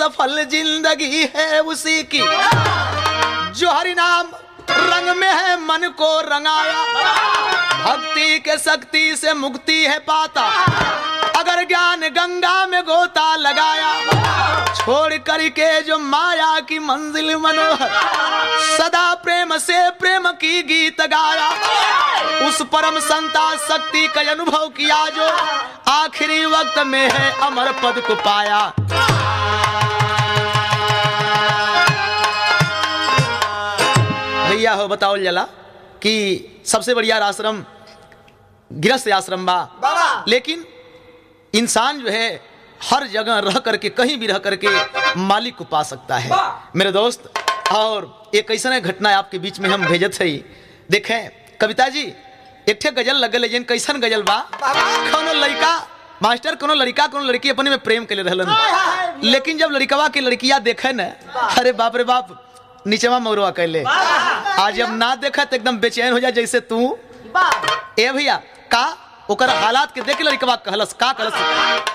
सफल जिंदगी है उसी की जो हरि नाम रंग में है मन को रंगाया। भक्ति के शक्ति से मुक्ति है पाता अगर ज्ञान गंगा में गोता लगाया। छोड़ करके जो माया की मंजिल मनोहर सदा प्रेम से प्रेम की गीत गाया। उस परम संता शक्ति का अनुभव किया जो आखिरी वक्त में है अमर पद को पाया। भैया हो बताओ जला कि सबसे बढ़िया आश्रम गृहस्थ आश्रम बा, लेकिन इंसान जो है हर जगह रह करके कहीं भी रह करके मालिक को पा सकता है मेरे दोस्त। और एक ऐसा घटना आपके बीच में हम भेजत है। देखें कविता जी एक ठे गजल लगल है कैसन गजल बा। कोनो लड़का मास्टर कोनो लड़का कोनो लड़की अपने में प्रेम के लिए रहलन, लेकिन जब लड़कवा के लड़किया देखे न अरे बाप रे बाप नीचवा मौरवा कैले। आज जब ना देखा तो एकदम बेचैन हो जाए जैसे तू ए भैया का ओकर हालात के देख लड़कवा कहलस का कहलस।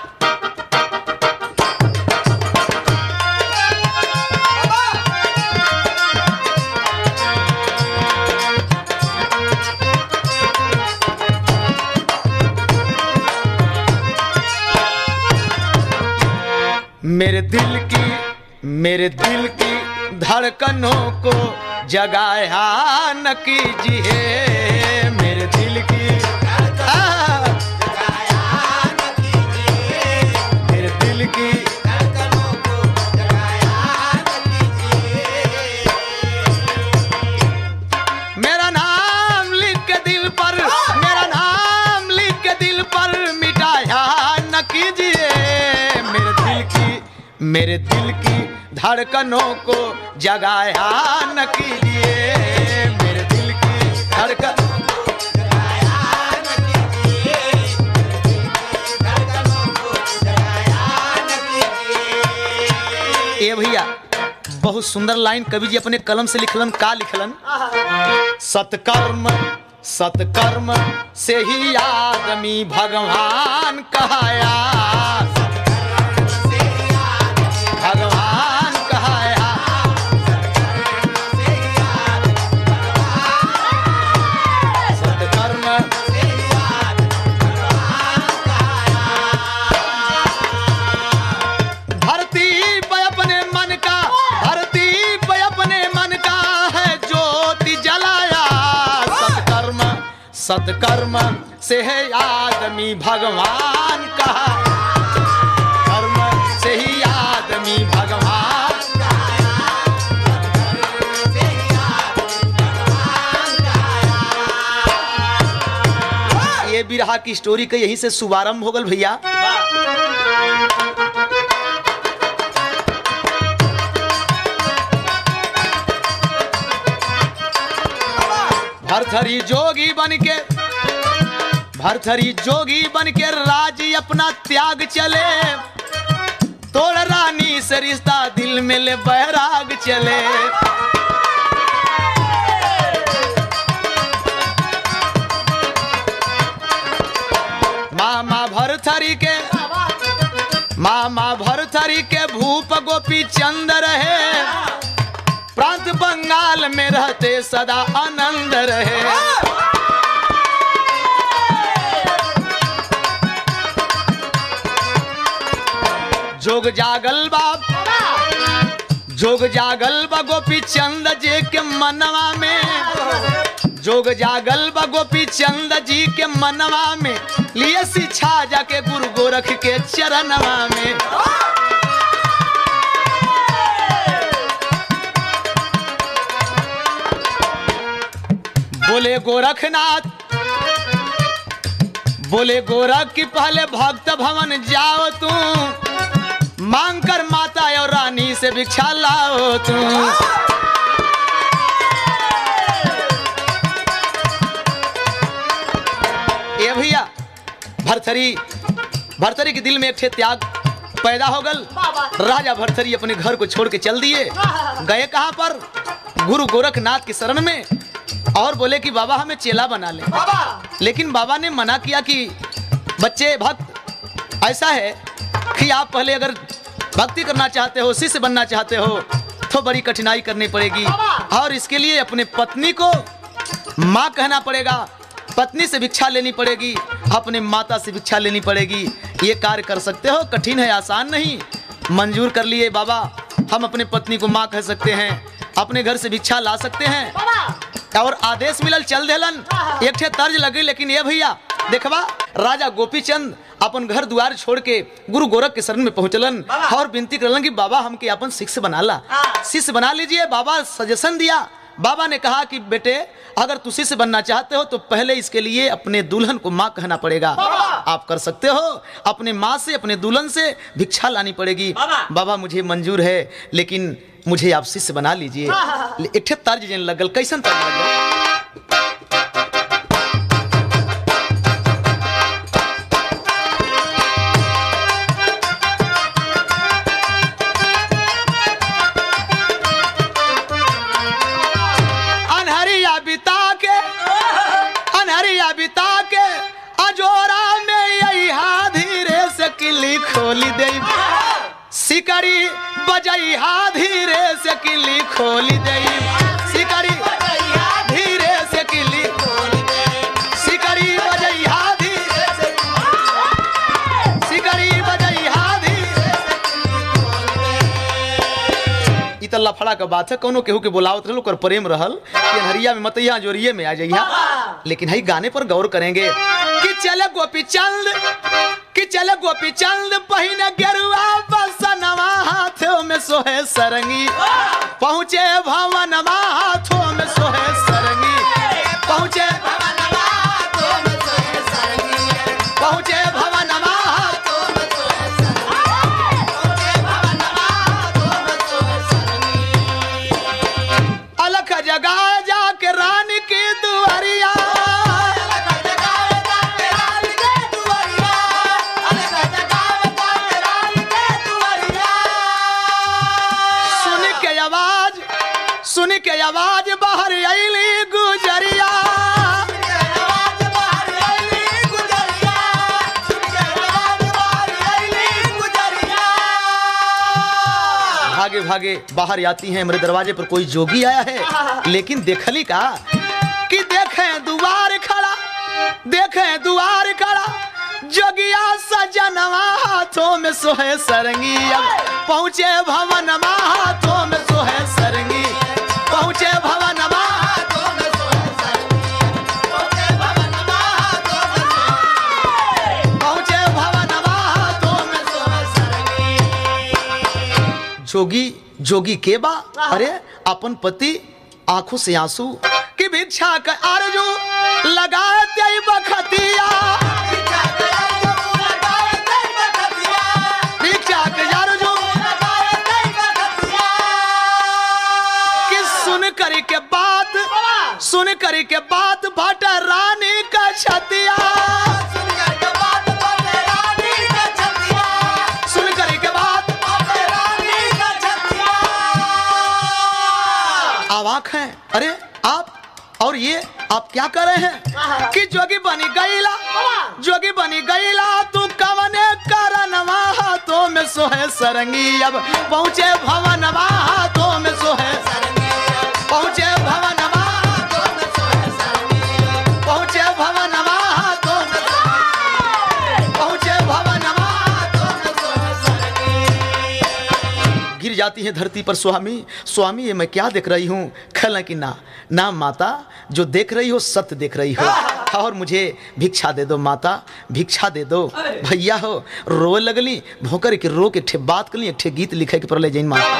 मेरे दिल की धड़कनों को जगाया न कीजिए। मेरे दिल की मेरे दिल की धड़कनों को जगाया न कीजिए। मेरा नाम लिख के दिल पर मेरा नाम लिख के दिल पर मिटाया न कीजिए। मेरे दिल की धड़कनों को जगाया न कीजिए। मेरे दिल की धड़कनों को जगाया न कीजिए। मेरे दिल की धड़कनों को जगाया न कीजिए। ए भैया बहुत सुंदर लाइन कवि जी अपने कलम से लिखलन का लिखलन। सत्कर्म से ही आदमी भगवान कहाया। भगवान कहाया। सत्कर्म से भगवान कहाया। धरती पे अपने मन का है ज्योति जलाया। सत्कर्म से है आदमी भगवान कहाया। कर्म से ही आदमी भगवान ये बिरहा की स्टोरी का यहीं से शुभारंभ हो गल भैया। भरथरी जोगी बन के राजी अपना त्याग चले। तोड़ रानी से रिश्ता दिल में ले बैराग चले। मामा भरथरी के भूप गोपी चंद रहे। प्रांत बंगाल में रहते सदा आनंद रहे। जोग जागल बा गोपी चंद जी के मनवा में। जोग जागल बा गोपी चंद जी के मनवा में। लिए शिक्षा जाके गुरु गोरख के चरणवा में। बोले गोरख की पहले भक्त भवन जाओ तू। मांग कर माता और रानी से भिक्षा लाओ तू। ये भैया भरथरी के दिल में एक ठे त्याग पैदा हो गल। राजा भरथरी अपने घर को छोड़ के चल दिए। गए कहां पर? गुरु गोरखनाथ की शरण में। और बोले कि बाबा हमें चेला बना ले। लेकिन बाबा ने मना किया कि बच्चे भक्त ऐसा है कि आप पहले अगर भक्ति करना चाहते हो, शिष्य बनना चाहते हो तो बड़ी कठिनाई करनी पड़ेगी और इसके लिए अपने पत्नी को माँ कहना पड़ेगा, पत्नी से भिक्षा लेनी पड़ेगी, अपने माता से भिक्षा लेनी पड़ेगी। ये कार्य कर सकते हो? कठिन है, आसान नहीं। मंजूर कर लिए बाबा, हम अपने पत्नी को माँ कह सकते हैं, अपने घर से भिक्षा ला सकते हैं। और आदेश मिलल चल देलन, एक ठे तर्ज लगी। लेकिन ये भैया देखवा, राजा गोपीचंद अपन घर द्वार छोड़ के गुरु गोरख के शरण में पहुंचलन और विनती करलन कि बाबा हमके अपन शिष्य बना ला, शिष्य बना लीजिए। बाबा सजेशन दिया। बाबा ने कहा कि बेटे अगर तू शिष्य बनना चाहते हो तो पहले इसके लिए अपने दुल्हन को माँ कहना पड़ेगा। आप कर सकते हो, अपने माँ से अपने दुल्हन से भिक्षा लानी पड़ेगी। बाबा मुझे मंजूर है, लेकिन मुझे आप शिष्य बना लीजिए। एक ठे तर्ज जन लगल, कैसन तर्ज लगल? बिता के अजोरा में यही धीरे से किली खोली दे, सिकड़ी बजई धीरे से किली खोली दे, सिकड़ी धीरे से किली खोली दे, सिकड़ी बजई धीरे से, सिकड़ी बजई धीरे से। इ त लफड़ा का बात है, कोनो केहू के बुलावत रहल, ओकर प्रेम रहल कि हरिया में मतैया जोरिये में आ जइहा। लेकिन हई गाने पर गौर करेंगे कि चले गोपी चंद, कि चले गोपी चंद पहिने गेरुआ बसनवा, हाथों में सोहे सरंगी, पहुंचे भवनवा हाथों में सोहे सरंगी, पहुंचे भवनवा हाथों में सोहे सरंगी, पहुंचे भवनवा हाथों में सोहे सरंगी, पहुंचे भवनवा हाथों में सोहे सरंगी। अलख जगा जाके रानी की दुआरिया, सुन के आवाज बाहर आईली गुजरिया, भागे भागे बाहर आती हैं। मेरे दरवाजे पर कोई जोगी आया है, लेकिन देखली का कि देखें दुआर खड़ा, देखें दुआर खड़ा, जोगिया सजनवा हाथों में सोहे सरंगी, अब पहुंचे भवनवा हाथों में सोहे सरंगी, पहुंचे भवनवा हाथों में सोहे सरंगी, पहुंचे भवनवा हाथों में सोहे, पहुंचे भवनवा हाथों में सोहे सरंगी। जोगी जोगी के बा, अरे अपन पति आंखों से आंसू कि भिक्षा का आरजू लगा दे बखतिया, भिक्षा का आरजू कि सुन करी के बात भट रानी का छतिया, सुन करी के बात भट रानी का छतिया, सुन करी के बात भट रानी का छतिया। अवाक हैं, अरे आप और ये आप क्या कर रहे हैं कि जोगी बनी गईला, जोगी बनी गईला, तू कवने करनवा हाथों में सोहे सरंगी, अब पहुंचे भवनवा हाथों में सोहे सरंगी, पहुंचे भवनवा हाथों में सोहे सरंगी, पहुंचे भवनवा हाथों में सोहे, पहुंचे भवनवा हाथों में सोहे सरंगी। गिर जाती है धरती पर स्वामी, स्वामी ये मैं क्या देख रही हूँ? खल कि ना ना माता, जो देख रही हो सत्य देख रही हो, और मुझे भिक्षा दे दो माता, भिक्षा दे दो। भैया हो रो लगली, भोकर के रो के ठे बात कली, एक ठे गीत लिखे के पड़ले जैन माता।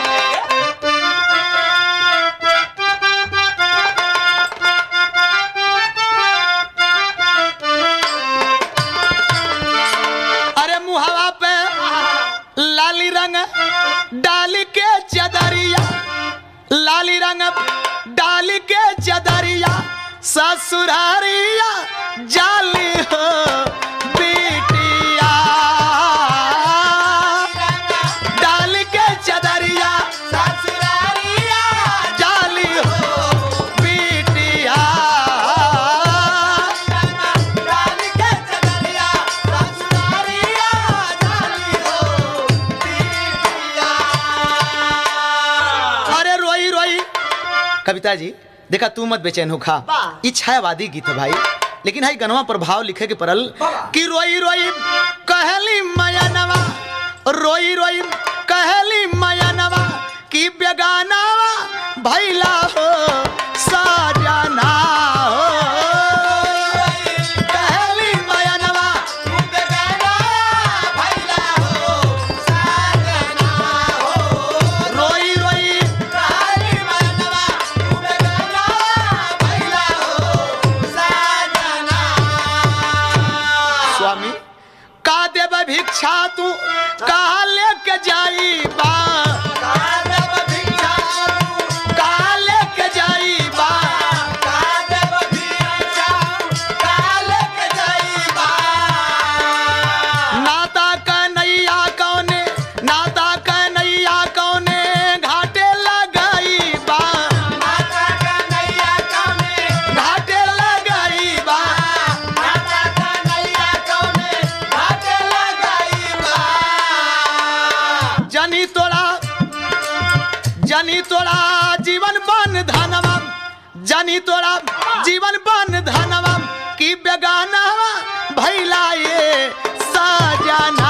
अरे मुहावा पे लाली रंग डाली के चदरिया, लाली रंग डाली के चदरिया, ससुरारिया जाली हो बेटिया, डाली के चदरिया, ससुरारिया जाली हो बेटिया, डाली के चदरिया, ससुरारिया जाली हो बेटिया। कविता जी देखा तू मत बेचैन हो खा, ई छायावादी गीत है भाई, लेकिन हाई गनवा पर भाव लिखे के परल कि रोई रोई कहली मयनवा, रोई रोई कहली मयनवा कि बेगानावा भैला हो साजना हो, कहली मयनवा बेगानावा भैला हो साजना हो, रोई रोई कहली मयनवा बेगानावा भैला हो साजना। स्वामी का देव भिक्षा तू कहा लेके जाई बा, जानी तोरा जीवन बन धनवा, जानी तोरा जीवन बन धनवा की बेगाना भैला ये सजना,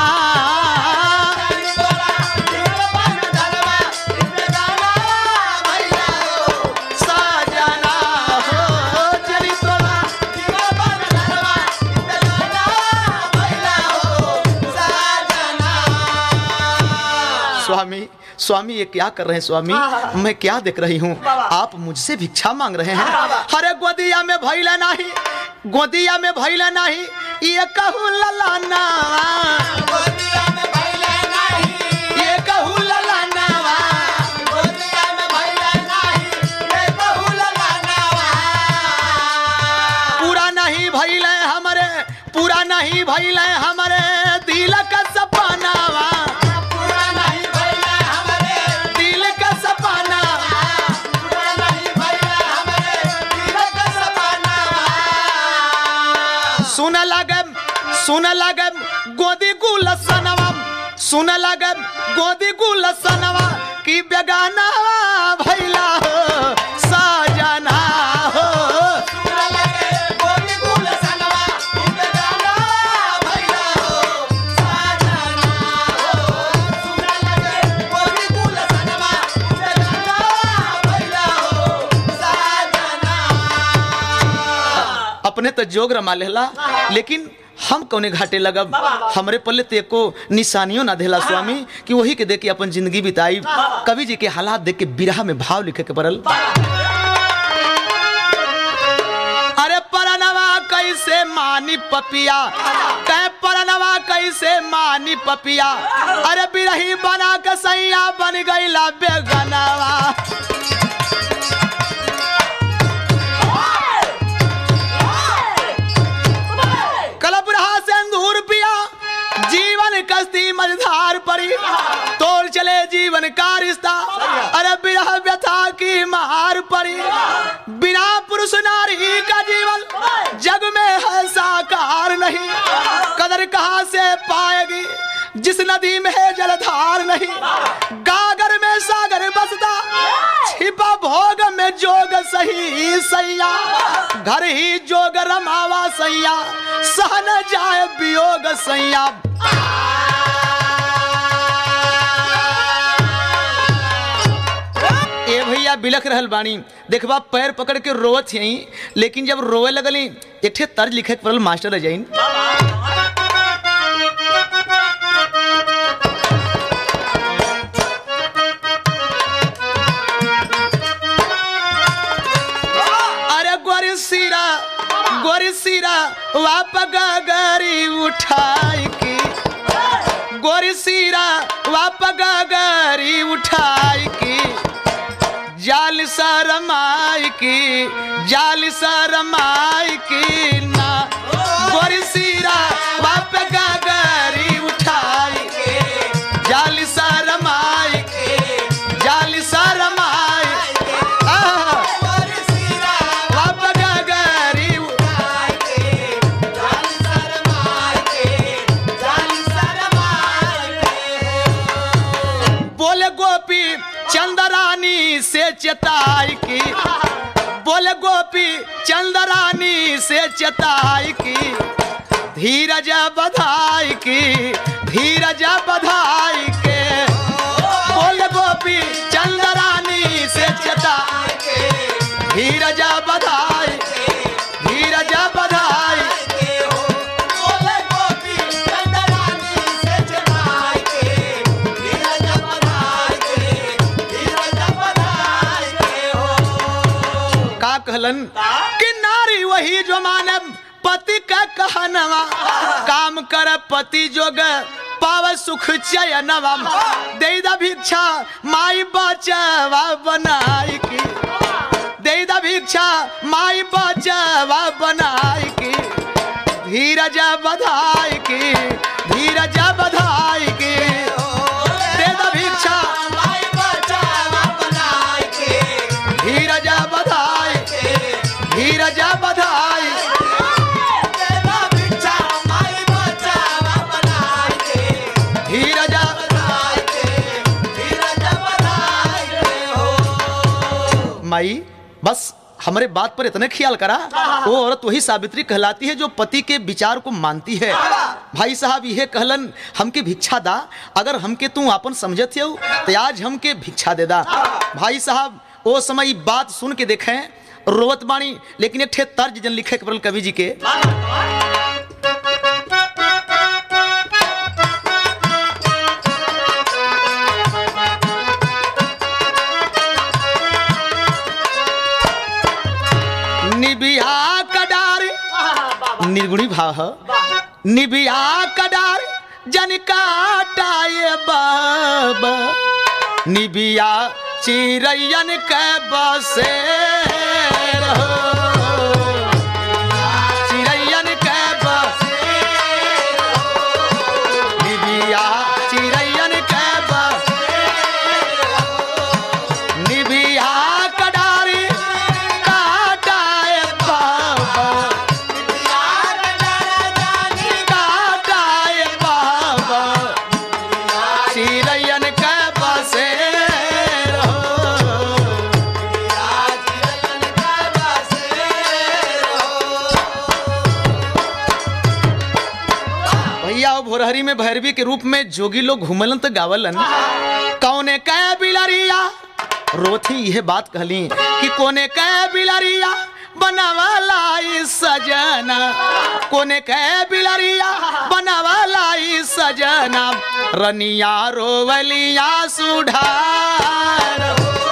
सजना हो, जानी तोरा जीवन बन धनवा बेगाना भैला हो सजना। स्वामी स्वामी ये क्या कर रहे हैं स्वामी, मैं क्या देख रही हूँ, आप मुझसे भिक्षा मांग रहे हैं। अरे गोदिया में भैला नहीं, गोदिया में भैला नहीं ये कहूँ ललाना, गोदिया में भैला नहीं ये कहूँ ललाना, गोदिया में भैला नहीं ये कहूँ ललाना। पूरा नहीं भैला हमारे, पूरा नहीं भैला हमारे दिल का सपना, सुन लगे गोदी गुलसनवा, सुन लगे गोदी गुलसनवा की बेगाना भैला हो सजना हो, सुन लगे गोदी गुलसनवा की बेगाना भैला हो सजना हो, सुन लगे गोदी गुलसनवा की बेगाना भैला हो सजना। अपने तो जोग रमा लेला, लेकिन हम कौने घाटे लगब, हमरे पल्ले ते को निशानियों ना देला स्वामी कि वही के देख के अपन जिंदगी बिताई। कवि जी के हालात देख के बिरहा में भाव लिखे के पड़ल। अरे परनवा कैसे मानी पपिया, कह परनवा कैसे मानी पपिया, अरे बिरही बना के सैया बन गईला बेगनवा, जीवन कश्ती मझधार पड़ी तोड़ चले जीवन का रिश्ता, अरे बिरह व्यथा की महार पड़ी, बिना पुरुष नारी का जीवन जग में है साकार नहीं, कदर कहाँ से पाएगी जिस नदी में है जलधार नहीं, गागर में सागर बसता छिपा भोग में जोग सही सैया, घर ही जोग रमावा सैया सहन जाए वियोग सैया। ए भैया बिलख रहल बानी, देखबा पैर पकड़ के रोवत यहीं, लेकिन जब रोवे लगली एक ठे तर्ज लिखे पड़ल मास्टर अजैन। गोरी सीरा वाप गगरी उठाई की, गोरी सीरा वाप गगरी उठाई की, जाल शरमाई की, जाल शरमाई की ना, गोरी सीरा वाप गगरी उठाई की, जाल शरमाई की, जाल शरमाई चंद्रानी से चेताई की, बोले गोपी चंद्रानी से चेताई की, धीरज बधाई की, धीरज बधाई के, बोले गोपी चंद्रानी से चेताई के, धीरज बधाई, धीरज बधाई, बोले गोपी चंद्रानी से चेताई के, धीरज बधाई के, धीरज बधाई के हो। का कहलन कि नारी वही जो माने पति का कहनवा, काम कर पति जोग पाव सुख चयनवा, दे दा भिक्षा माई बचवा बनाई की, दे दा भिक्षा माई बचवा बनाई की, धीरज बधाई की, धीरज बधाई की, दे दा भिक्षा माई बचवा बनाई की, धीरज बधाई, धीरज बधाई, माई बस हमारे बात पर इतने ख्याल करा। वो औरत वही सावित्री कहलाती है जो पति के विचार को मानती है। भाई साहब यह कहलन हमके भिक्षा दा, अगर हमके तू आपन समझत हो तो आज हमके भिक्षा दे दा। भाई साहब वो समय बात सुन के देखें रोवत बाणी, लेकिन एक ठे तर्ज जन लिखे केवल कवि जी के, निबिया कडार, निर्गुणी भाव है, निबिया कडार जन काटाए बाबा, निबिया चिरैयन के बसेर हो, चिरैयन के बसेर हो, निबिया चिरैयन के बसेर हो, निबिया कडारी काटाए बाबा, काटाए बाबा, चिरैयन के बसेर हो, भैया भोरहरी में भैरवी के रूप में जोगी लोग घूमलन तो गावलन, कौने कै बिलरिया रोथी यह बात कहली कि कोने कै बिलरिया बनावाला सजना, कोने कै बिलरिया बनावाला सजना, रनिया रोवलिया सुधार,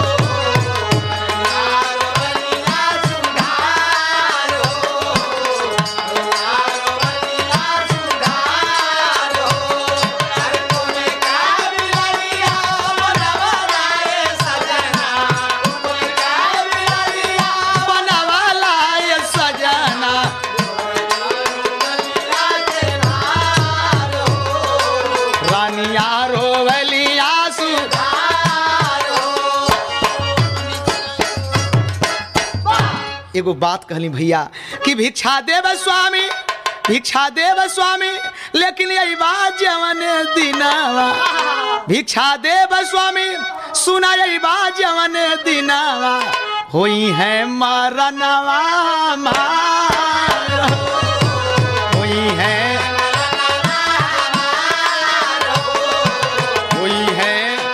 एगो बात कहली भैया कि भिक्षा देव स्वामी, भिक्षा देव स्वामी, लेकिन यही बात जवन दिनावा, भिक्षा देव स्वामी सुना यही बात जवन दिनावा, होई है मरनवा मार, होई है, होई है,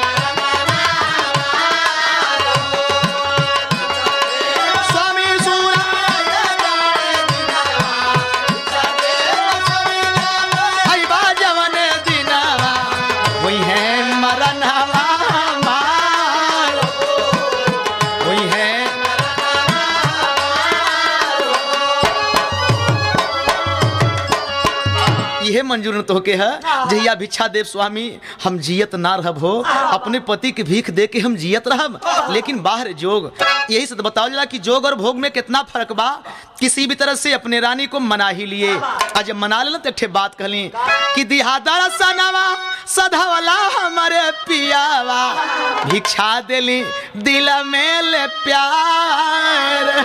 यह मंजूर न तो के है जहिया भिक्षा देव स्वामी हम जियत ना रहब हो, अपने पति के भीख दे के हम जियत रहब, लेकिन बाहर जोग। यही से तो बताओ जरा कि जोग और भोग में कितना फर्क बा। किसी भी तरह से अपने रानी को मना ही लिए, आज मना लेना तो बात कहली कि दिहादर सनावा सधावला हमारे पियावा, भिक्षा देली दिल में ले प्यार,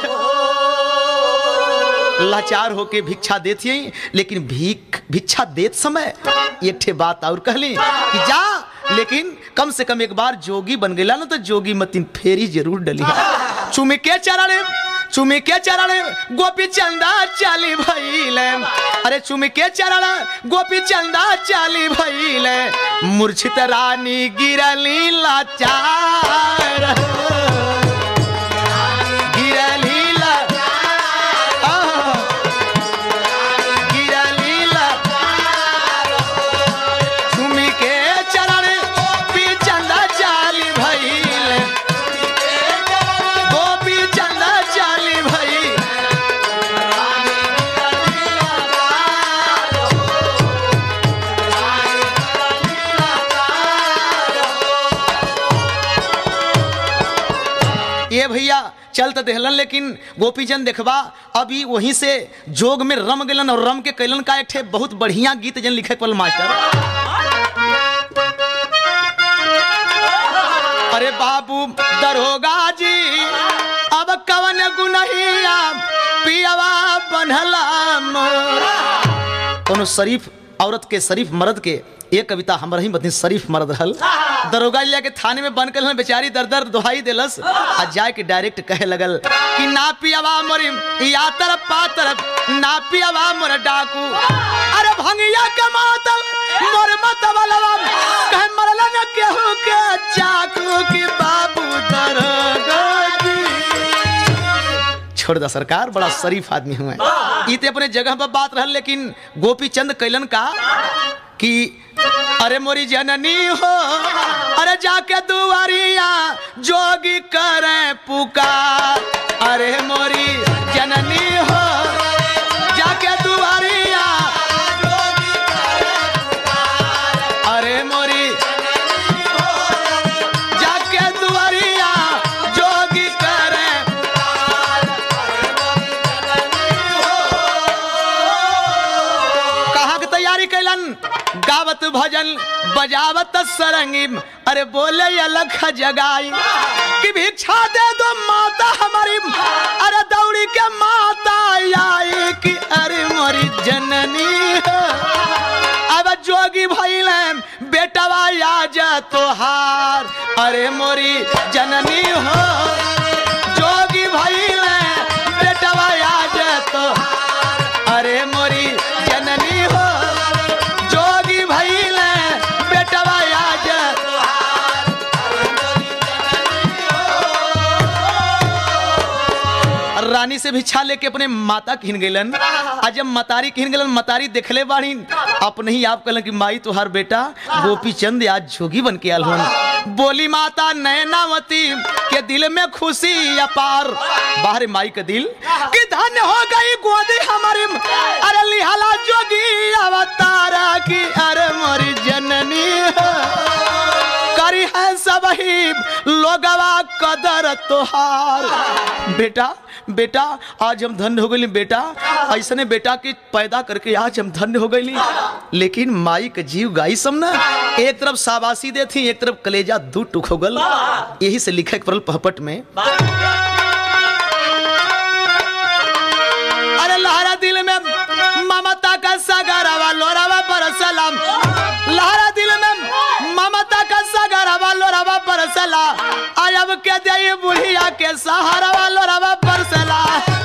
लाचार होके भिक्षा देती है, लेकिन भिक्षा देत समय एक ठे बात और कहली कि जा, लेकिन कम से कम एक बार जोगी बन गया ना तो जोगी मतीन फेरी जरूर डली। चुमे के चरण गोपी चंदा चाली भइले, अरे चुमे के चरण गोपी चंदा चाली भइले, मूर्छित रानी गिरली लाचार, गिरली लाचार, चुमे के चरण गोपी चंदा चाली भइले, गोपी चंदा चाली भई। ये भैया चल तो देहलन, लेकिन गोपीचंद देखबा अभी वहीं से जोग में रम गलन और रम के कैलन का एक बहुत बढ़िया गीत जन लिखे पल मास्टर। अरे बाबू दरोगा जी अब कवन गुनहिया पियवा बनहला कोनो शरीफ औरत के शरीफ मर्द के ये कविता हमरा ही बतनी शरीफ मर्द रहल। दरोगा लिया के थाने में बन कर बेचारी दर दर दुहाई देलस आ जाए के डायरेक्ट कहे लगल कि ना पियवा मोरी या तरफ पा तरफ ना पियवा मोर डाकू, अरे भंगिया के मातल मोर मतवलवा कहे मरला न केहू के चाकू की बाबू दरोगा जी। छोड़ दा सरकार, बड़ा शरीफ आदमी हुआ ये ते अपने जगह पर बात रहल, लेकिन गोपीचंद कैलन का कि अरे मोरी जननी हो, अरे जाके दुआरिया जोगी करे पुकार, अरे मोरी जननी हो जाके दुआरिया जोगी करे पुकार, अरे मोरी जननी हो जाके दुआरिया जोगी करे पुकार, अरे मोरी जननी हो। कहाँ की तैयारी कैलन, गावत भजन बजावत सरंगी, अरे बोले अलख जगाई कि भिक्षा दे दो माता हमारी, अरे दौड़ी के माता आई कि अरे मोरी जननी हो। अब जोगी भइले बेटवा आज तोहार, अरे मोरी जननी हो जोगी भइले बेटवा आज तोहार, अरे मोरी जननी हो जोगी भइले बेटवा आज तोहार, रानी से भिक्षा लेके अपने माता किन गलन। आज जब मतारी किन गलन, मतारी देखले बाड़ी अपने ही आप कहलन कि माई तुहार बेटा गोपीचंद आज जोगी बन के आल हन। बोली माता नैनावती के दिल में खुशी अपार, बाहर माई का दिल कि धन्य हो गई गोदी हमारी, अरे लिहाला जोगी अवतारा की, अरे मोरी जननी हो करी है सब ही लोगवा कदर तोहार। बेटा बेटा आज हम धन्य हो गई, बेटा ऐसने बेटा के पैदा करके आज हम धन्य हो गई। लेकिन माई के जीव गाई सब ना, एक तरफ शाबाशी देती एक तरफ कलेजा दू टुक हो गल। यही से लिखे पड़ल पहपट में, अरे लहरा दिल में ममता का सगरवा लोरावा पर सलाम, लहरा दिल में ममता का सगरवा लोरावा पर सला, आयब के दे बुढ़िया के सहारा लोरावा पर सला।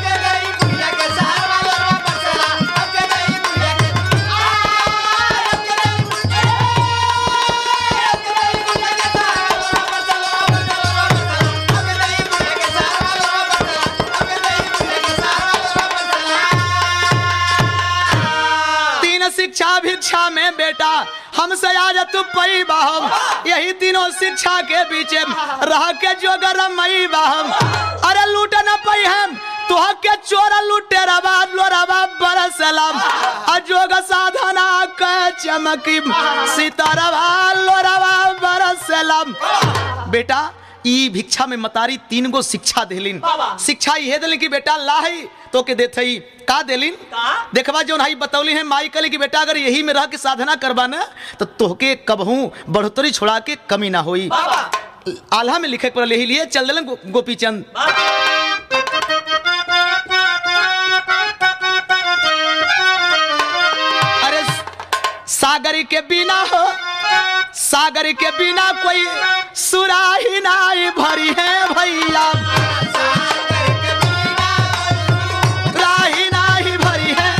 शिक्षा भिक्षा में बेटा हमसे आज तू पई बाहम, यही तीनों शिक्षा के बीच रह के जोगर मई बाहम, अरे लूट न पई हम तुह के चोर लूटे रवा लोरावा बरसलम, अजोग साधना के चमकी सितारवा लोरावा बरसलम। बेटा ई भिक्षा में मतारी 3 गो शिक्षा देलिन। शिक्षा ये देलिन कि बेटा लाही तो के देथई का देलिन, देखबा जो नहीं बतौली है माई कली कि बेटा अगर यही में रह के साधना करबा ना तो तोहके कबहू बढ़ोतरी छोड़ा के कमी ना होई। आल्हा में लिखे पर यही लिए चल देलन गोपीचंद। अरे सागरी के बिना हो सागर के बिना कोई सुराही नाई भरी है भैया, राही नाई भरी है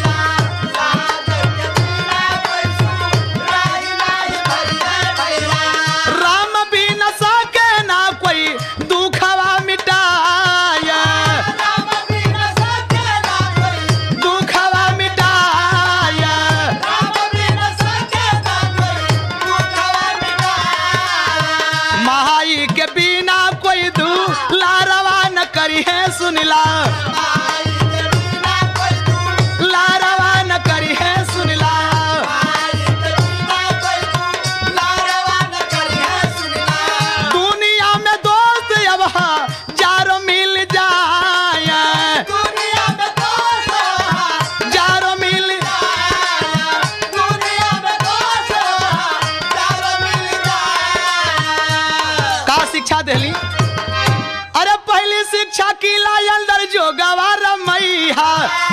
राम बिना सके ना कोई दुखवा मिटाया, दुखवा मिटाया महाई के बिना कोई दुलारवा न करी है सुनिला, लारवा न करी है सुनिला, दुनिया में दोस्त अब जारो मिल जाए, जारो मिल का शिक्षा देली। अरे पहली शिक्षा किला अंदर जो गवार मैया,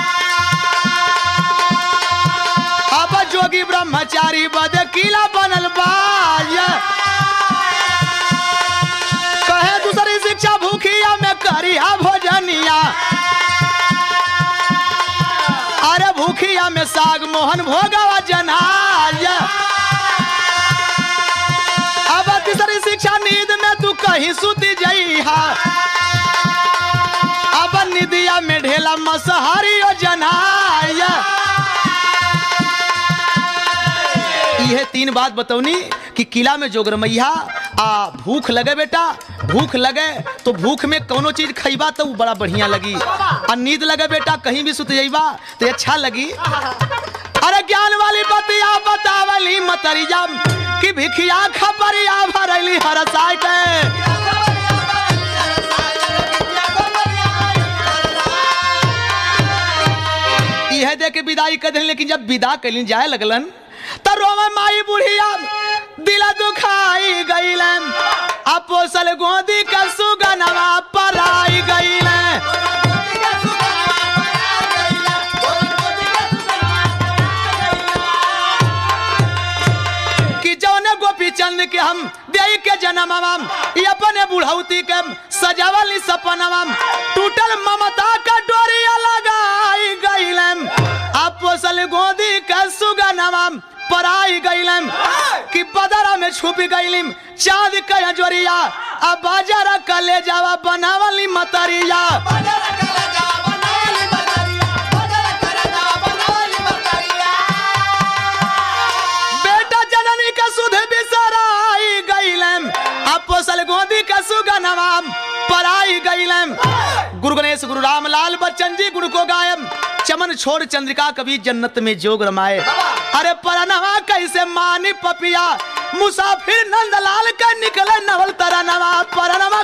अब जोगी ब्रह्मचारी बद किला बनल बाया, कहे दूसरी शिक्षा भूखिया में करिया भोजनिया, अरे भूखिया में साग मोहन भोगवा जनाया, अब तीसरी शिक्षा नींद में तू कहीं सुती जइहा, अब निदिया में ढेला मसहरी ओ जनाया। यह तीन बात बतौनी कि किला में जोगरमैया आ भूख लगे बेटा, भूख लगे तो भूख में कोनो चीज खइबा तो बड़ा बढ़िया लगी, और नींद लगे बेटा कहीं भी सुत जाइबा तो अच्छा लगी। अरे ज्ञान वाली बतिया बतावली मतरिया कि भिखिया खबरिया भरली हर साई के, यह दे के विदाई कर देन, लेकिन जब विदा कलिन जाए लगलन त रोवे माई बुढ़िया दिल दुखाई गईलन, अपोसल गोदी का सुगनवा पराई गईलन, कि जौने गोपी चंद के हम देई के जन्मवा अपने बुढ़ौती के सजावली सपनवा टूटल ममता का डोरिया लगाई गईलन, अपोसल गोदी का सुगनवा पराई गईलम, कि बदरा में छुप गईलिम चाँद का जोरिया, अब बाजार कले जावा बनावली मतरिया, बेटा जननी का सुध बिसराई गईलम, अपोसल गोदी का सुगनवा पराई गईलम। गुरु गणेश गुरु रामलाल बच्चन जी गुरु को गायम, चमन छोड़ चंद्रिका कभी जन्नत में जोग रमाए, अरे परनवा कैसे मानी पपिया मुसाफिर नंदलाल का निकले नवल तरनवा परनवा।